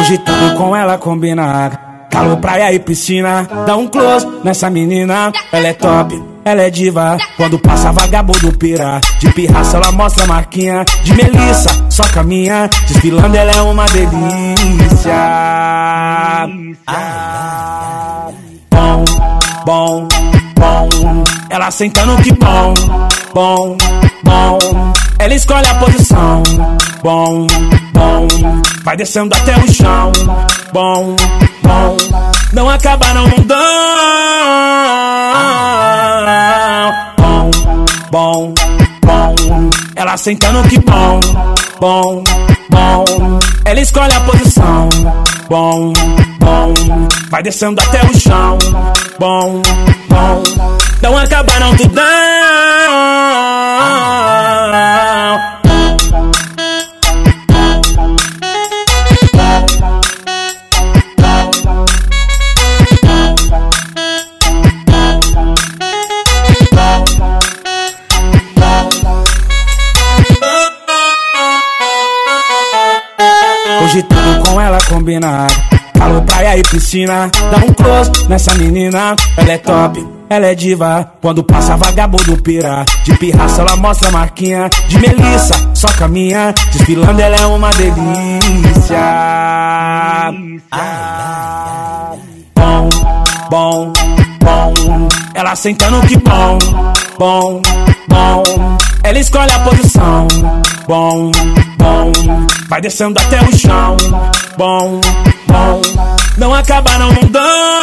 Hoje tudo com ela combina. Calor, praia e piscina. Dá um close nessa menina. Ela é top, ela é diva. Quando passa vagabundo pira. De pirraça ela mostra a marquinha. De Melissa, só caminha. Desfilando ela é uma delícia. Bom, bom, bom. Ela sentando que bom, bom, bom. Ela escolhe a posição. Bom, bom. Vai descendo até o chão. Bom, bom. Não acaba não mundão. Bom, bom, bom. Ela sentando que bom, bom, bom. Ela escolhe a posição. Bom, bom. Vai descendo até o chão. Bom, bom. Não acaba não tudão. Hoje tudo com ela combina. Calor, praia e piscina. Dá um close nessa menina. Ela é top, ela é diva. Quando passa vagabundo pira. De pirraça ela mostra a marquinha. De Melissa, só caminha. Desfilando ela é uma delícia. Bom, bom, bom. Ela sentando que bom, bom, bom. Ela escolhe a posição. Bom, bom. Vai descendo até o chão. Bom, bom. Não acaba não mundão.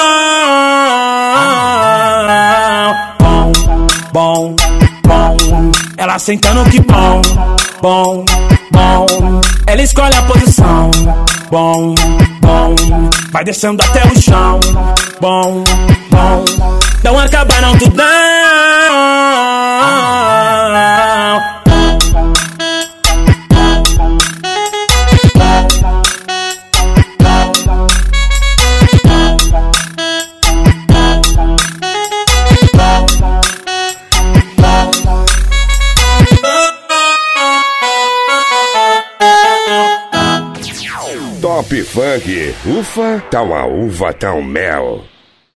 Bom, bom, bom. Ela sentando que bom, bom, bom. Ela escolhe a posição. Bom, bom. Vai descendo até o chão. Bom, bom. Não acaba não tudão. Top Funk, ufa, tá uma uva, tá um mel.